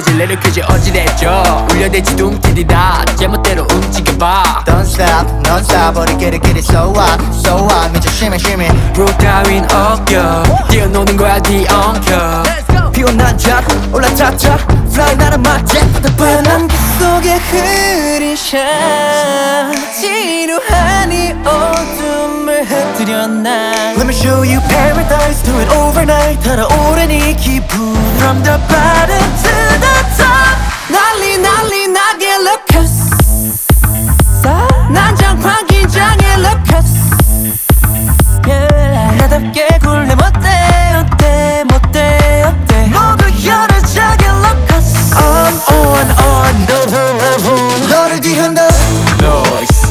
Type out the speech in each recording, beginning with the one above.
흐르질 내려켜지 어지랬죠. 울려대지 눈길이다 제멋대로 움직여봐. Don't stop, non stop 우리 끼리끼리 so what, so what 미쳐 심해 심해 룰 따윈 어겨 뛰어노는 거야 네 엉켜. 피어난 잣 올라타타 Fly 나는 맞지 바닥바닥 그 속에 흐린 샷 지루한 이 어둠을 흩뜨렸나. Let me show you paradise do it overnight 달아오른 이 기분 From the bottom to the top 난리 난리 나게 look us 난장판 긴장해 look us yeah. 나답게 굴래 못돼 어때 못돼 어때 모두 열어자게 look us on 너를 뒤흔들 Noise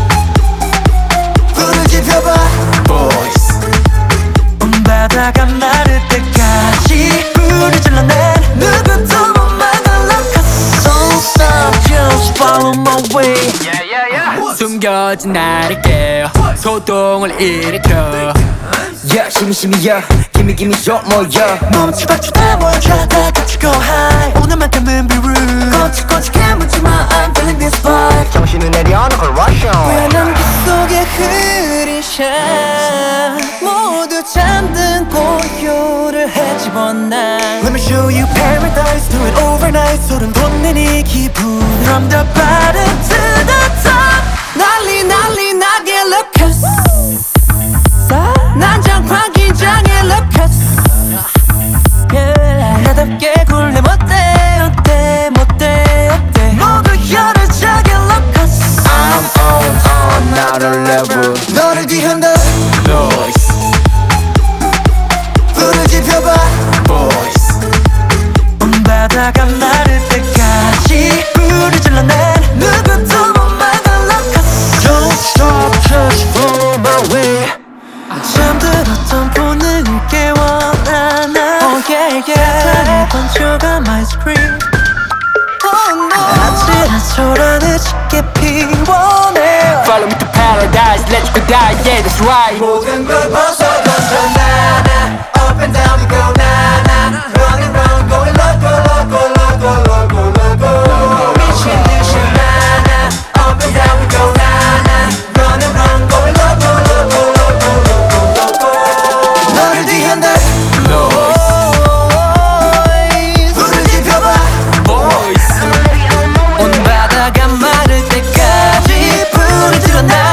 불을 지펴봐 Boys 온 바다가 마를 때까지 불을 질러내 누구도 못 막아 look us Don't stop just follow my way 숨겨진 나를 깨워 소동을 일으켜. Yeah, 심심해 yeah Gimme gimme your more yeah 멈춰봐주다 모여줘 다 같이 go high 오늘만큼은 be rude 꼬치꼬치게 묻지마 I'm feeling this vibe 정신을 내려놓고 rush on 왜난 그 속에 흐린 샷 모두 잠든 고요를 헤집어놔 Let me show you paradise do it overnight 소름 돋는 이 기분 From the bottom to the top 난리 난리 나게 look us 난장판 긴장해 look us yeah. 나답게 굴래 못돼 어때 못돼 어때 모두 열어자게 look us I'm on another level 너를 뒤흔들 Noise 불을 지펴봐 Boys 온 바다가 마를 때까지 불을 질러내 누구도 못 막아 look us Don't stop just follow my way 잠들었던 본능을 깨워나나 Oh yeah yeah 번쩍한 my screen Oh no 아찔한 소란을 짙게 피워내 Follow me to paradise let's go die yeah that's right. 모든 걸 벗어던져 나나 Up and down we go 나나 Run and run going loco loco loco loco loco 미친 듯이 나나 Up and down we go 나나 Run and run going loco loco loco loco loco 너를 뒤흔들 불을 지펴봐 Boys 온 바다가 마를 때까지 불을 질러놔